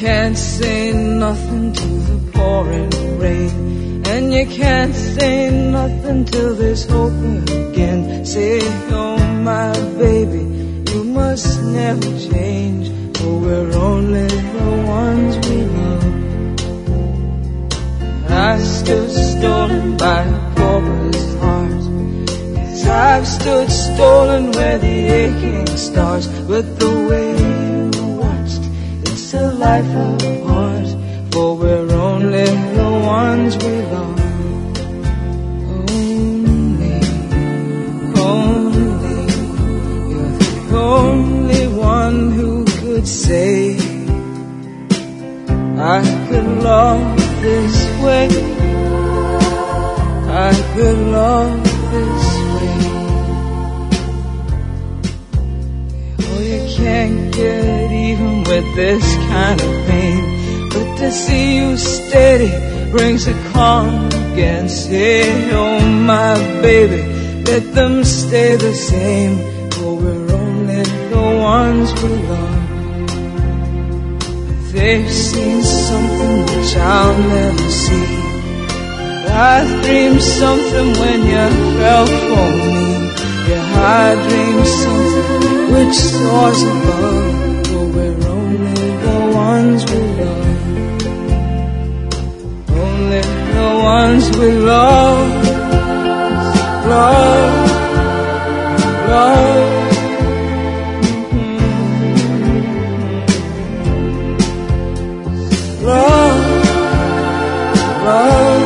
can't say nothing to the pouring rain, and you can't say nothing till there's hope again. Say, oh my baby, you must never change, for we're only the ones we love. I stood stolen by a pauper's heart, 'cause I've stood stolen where the aching starts. But the way you watched, it's a life apart, for we're only the ones we love. Only, you're the only one who could say I could love this way, I could love this way. Oh, you can't get even with this kind of pain, but to see you steady brings a calm again. Say, oh my baby, let them stay the same, for we're only the ones we love. They've seen something which I'll never see. I dreamed something when you fell for me. Yeah, I dreamed something which soars above, for we're only the ones we love. Only the ones we love, love, love. Love, love.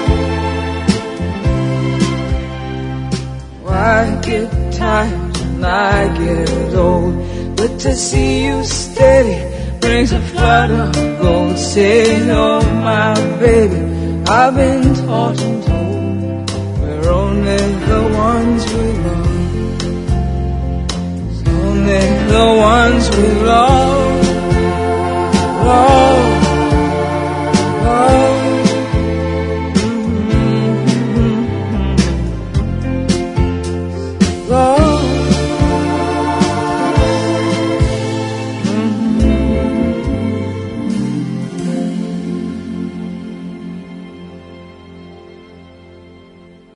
I get tired and I get old, but to see you steady brings a flood of gold. Say, oh my baby, I've been taught and told we're only the ones we love. It's only the ones we love.